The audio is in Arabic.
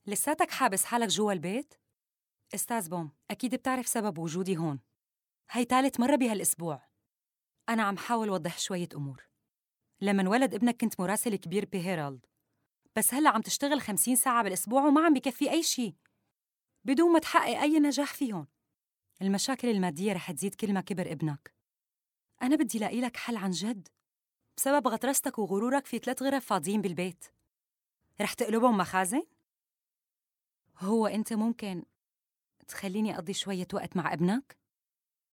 لساتك حابس حالك جوا البيت؟ أستاذ بوم، أكيد بتعرف سبب وجودي هون. هي ثالث مرة بهالأسبوع. أنا عم حاول وضح شوية أمور. لما انولد ابنك كنت مراسل كبير بهيرالد، بس هلأ عم تشتغل 50 ساعة بالأسبوع وما عم بكفي أي شي بدون ما تحقق أي نجاح فيهم. المشاكل المادية رح تزيد كل ما كبر ابنك. أنا بدي لاقي لك حل عن جد. بسبب غطرستك وغرورك في 3 غرف فاضيين بالبيت، رح تقلبهم مخازن؟ هو أنت ممكن تخليني أقضي شوية وقت مع ابنك؟